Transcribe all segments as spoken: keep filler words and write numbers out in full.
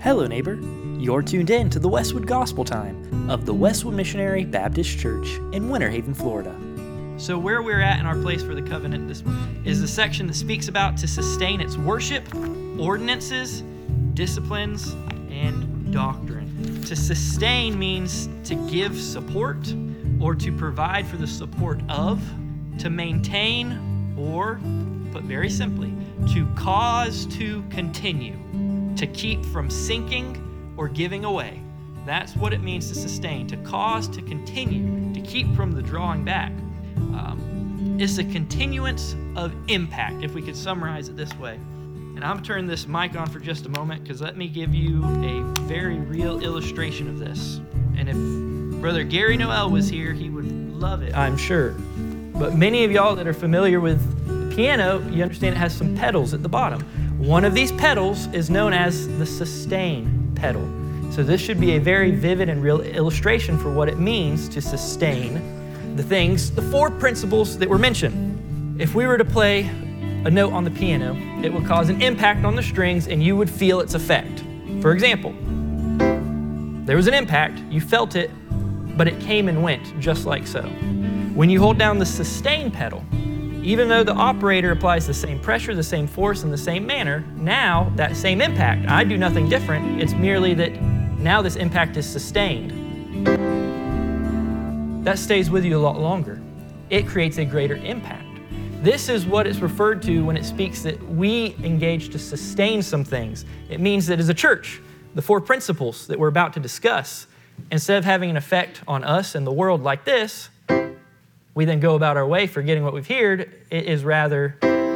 Hello, neighbor. You're tuned in to the Westwood Gospel Time of the Westwood Missionary Baptist Church in Winter Haven, Florida. So where we're at in our place for the covenant this is the section that speaks about to sustain its worship, ordinances, disciplines, and doctrine. To sustain means to give support or to provide for the support of, to maintain, or, put very simply, to cause to continue, to keep from sinking or giving away. That's what it means to sustain, to cause to continue, to keep from the drawing back. Um, it's a continuance of impact, if we could summarize it this way. And I'm going to turn this mic on for just a moment because let me give you a very real illustration of this. And if Brother Gary Noel was here, he would love it, I'm sure. But many of y'all that are familiar with the piano, you understand it has some pedals at the bottom. One of these pedals is known as the sustain pedal. So this should be a very vivid and real illustration for what it means to sustain the things, the four principles that were mentioned. If we were to play a note on the piano, it would cause an impact on the strings and you would feel its effect. For example, there was an impact, you felt it, but it came and went just like so. When you hold down the sustain pedal, even though the operator applies the same pressure, the same force, in the same manner, now that same impact, I do nothing different. It's merely that now this impact is sustained. That stays with you a lot longer. It creates a greater impact. This is what it's referred to when it speaks that we engage to sustain some things. It means that as a church, the four principles that we're about to discuss, instead of having an effect on us and the world like this, we then go about our way forgetting what we've heard. It is rather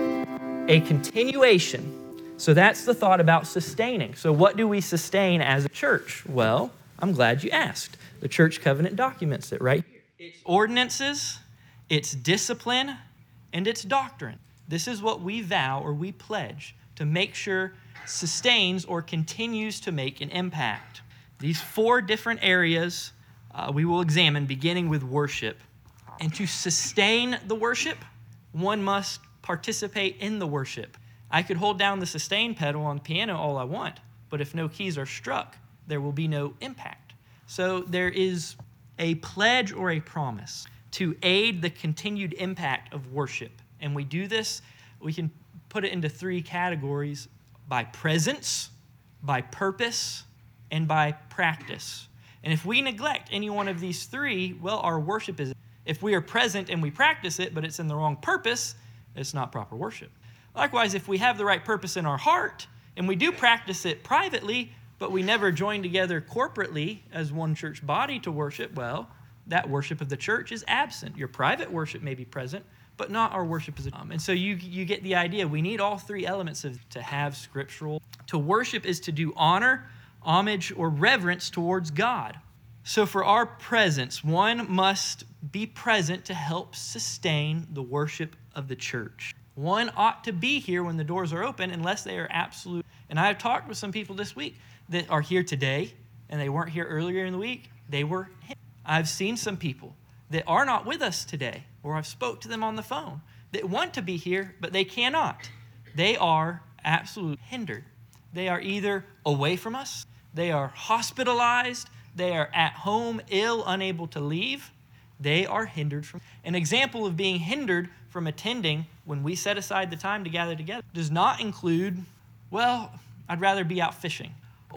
a continuation. So that's the thought about sustaining. So what do we sustain as a church? Well, I'm glad you asked. The church covenant documents it right here. It's ordinances, it's discipline, and it's doctrine. This is what we vow or we pledge to make sure sustains or continues to make an impact. These four different areas uh, we will examine, beginning with worship. And to sustain the worship, one must participate in the worship. I could hold down the sustain pedal on the piano all I want, but if no keys are struck, there will be no impact. So there is a pledge or a promise to aid the continued impact of worship. And we do this, we can put it into three categories: by presence, by purpose, and by practice. And if we neglect any one of these three, well, our worship is, if we are present and we practice it, but it's in the wrong purpose, it's not proper worship. Likewise, if we have the right purpose in our heart and we do practice it privately, but we never join together corporately as one church body to worship, well, that worship of the church is absent. Your private worship may be present, but not our worship as a um, And so you, you get the idea. We need all three elements of to have scriptural. To worship is to do honor, homage, or reverence towards God. So for our presence, one must be present to help sustain the worship of the church. One ought to be here when the doors are open unless they are absolute. And I have talked with some people this week that are here today and they weren't here earlier in the week. They were. I've seen some people that are not with us today, or I've spoke to them on the phone, that want to be here, but they cannot. They are absolutely hindered. They are either away from us, they are hospitalized, they are at home, ill, unable to leave. They are hindered from. An example of being hindered from attending when we set aside the time to gather together does not include, well, I'd rather be out fishing.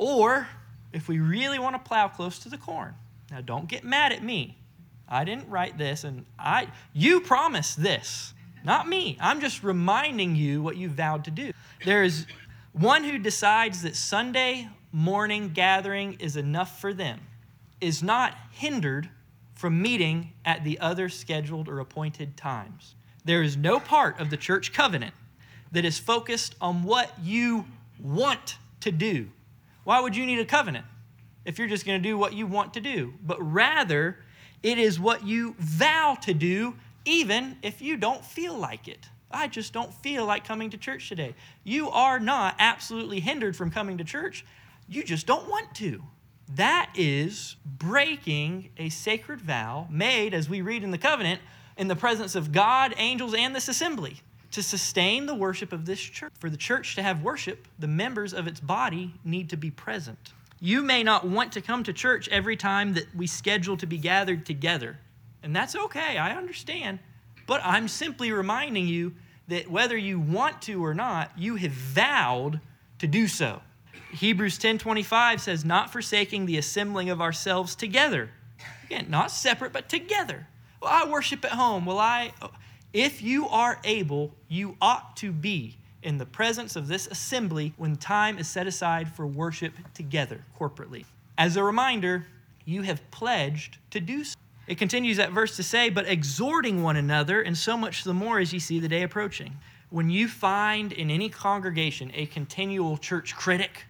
Or if we really want to plow close to the corn. Now, don't get mad at me. I didn't write this, and I you promised this, not me. I'm just reminding you what you vowed to do. There is one who decides that Sunday morning gathering is enough for them, is not hindered from meeting at the other scheduled or appointed times. There is no part of the church covenant that is focused on what you want to do. Why would you need a covenant if you're just going to do what you want to do? But rather, it is what you vow to do even if you don't feel like it. I just don't feel like coming to church today. You are not absolutely hindered from coming to church. You just don't want to. That is breaking a sacred vow made, as we read in the covenant, in the presence of God, angels, and this assembly. To sustain the worship of this church, for the church to have worship, the members of its body need to be present. You may not want to come to church every time that we schedule to be gathered together, and that's okay, I understand. But I'm simply reminding you that whether you want to or not, you have vowed to do so. Hebrews ten twenty-five says, not forsaking the assembling of ourselves together. Again, not separate, but together. Well, I worship at home. Well, I... If you are able, you ought to be in the presence of this assembly when time is set aside for worship together, corporately. As a reminder, you have pledged to do so. It continues that verse to say, but exhorting one another, and so much the more as you see the day approaching. When you find in any congregation a continual church critic,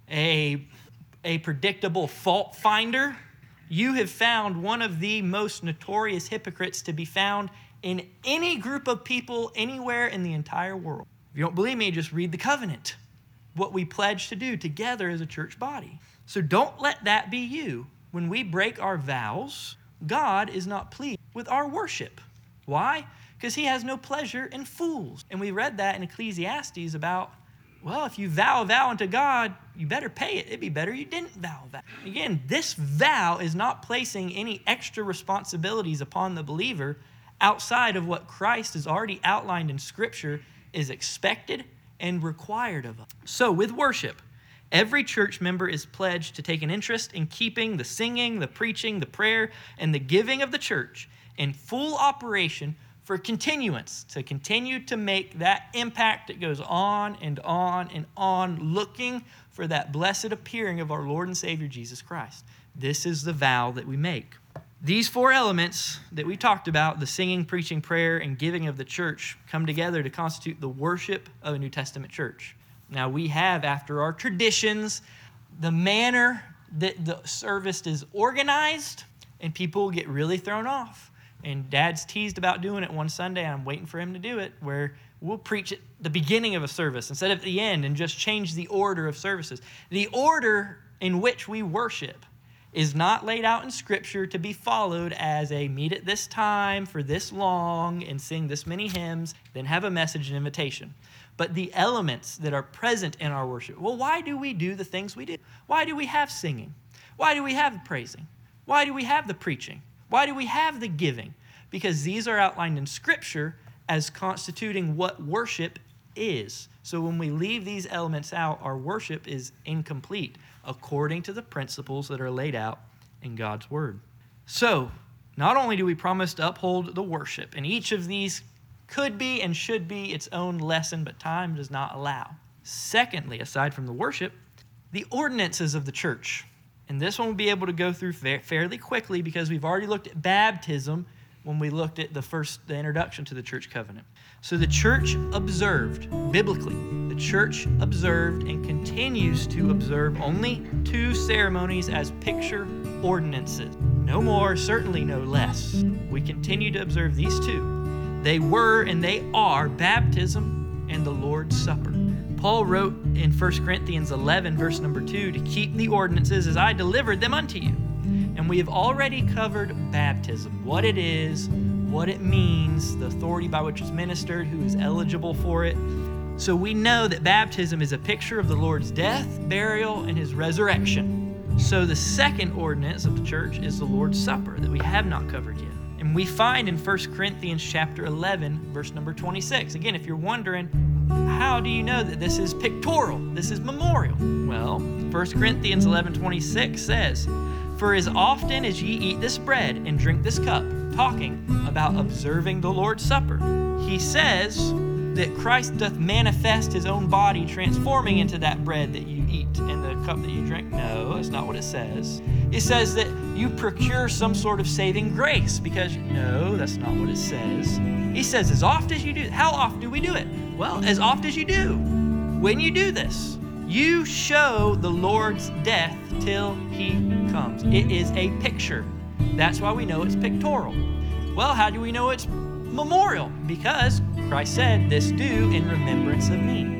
a, a predictable fault finder, you have found one of the most notorious hypocrites to be found in any group of people anywhere in the entire world. If you don't believe me, just read the covenant, what we pledge to do together as a church body. So don't let that be you. When we break our vows, God is not pleased with our worship. Why? Because he has no pleasure in fools. And we read that in Ecclesiastes about, well, if you vow a vow unto God, you better pay it. It'd be better you didn't vow a vow. Again, this vow is not placing any extra responsibilities upon the believer outside of what Christ has already outlined in Scripture is expected and required of us. So with worship, every church member is pledged to take an interest in keeping the singing, the preaching, the prayer, and the giving of the church in full operation for continuance, to continue to make that impact that goes on and on and on, looking for that blessed appearing of our Lord and Savior Jesus Christ. This is the vow that we make. These four elements that we talked about, the singing, preaching, prayer, and giving of the church, come together to constitute the worship of a New Testament church. Now we have, after our traditions, the manner that the service is organized, and people get really thrown off. And Dad's teased about doing it one Sunday, and I'm waiting for him to do it, where we'll preach at the beginning of a service instead of at the end and just change the order of services. The order in which we worship is not laid out in Scripture to be followed as a meet at this time for this long and sing this many hymns, then have a message and invitation. But the elements that are present in our worship. Well, why do we do the things we do? Why do we have singing? Why do we have the praising? Why do we have the preaching? Why do we have the giving? Because these are outlined in Scripture as constituting what worship is. So when we leave these elements out, our worship is incomplete according to the principles that are laid out in God's Word. So not only do we promise to uphold the worship, and each of these could be and should be its own lesson, but time does not allow. Secondly, aside from the worship, the ordinances of the church. And this one we'll be able to go through fa- fairly quickly because we've already looked at baptism when we looked at the first, the introduction to the church covenant. So the church observed, biblically, the church observed and continues to observe only two ceremonies as picture ordinances. No more, certainly no less. We continue to observe these two. They were and they are baptism and the Lord's Supper. Paul wrote in First Corinthians eleven, verse number two, to keep the ordinances as I delivered them unto you. And we have already covered baptism, what it is, what it means, the authority by which it's ministered, who is eligible for it. So we know that baptism is a picture of the Lord's death, burial, and his resurrection. So the second ordinance of the church is the Lord's Supper that we have not covered yet. And we find in First Corinthians chapter eleven, verse number twenty-six. Again, if you're wondering, how do you know that this is pictorial? This is memorial. Well, First Corinthians eleven twenty-six says, for as often as ye eat this bread and drink this cup, talking about observing the Lord's Supper, he says that Christ doth manifest his own body, transforming into that bread that you eat and the cup that you drink. No, that's not what it says. It says that you procure some sort of saving grace, because no, that's not what it says. He says as often as you do. How often do we do it? Well, as often as you do. When you do this, you show the Lord's death till he comes. It is a picture. That's why we know it's pictorial. Well, how do we know it's memorial? Because Christ said, this do in remembrance of me.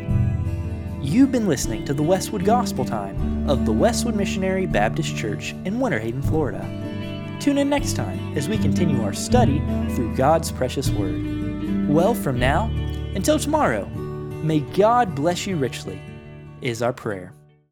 You've been listening to the Westwood Gospel Time of the Westwood Missionary Baptist Church in Winter Haven, Florida. Tune in next time as we continue our study through God's precious Word. Well, from now Until tomorrow, may God bless you richly, is our prayer.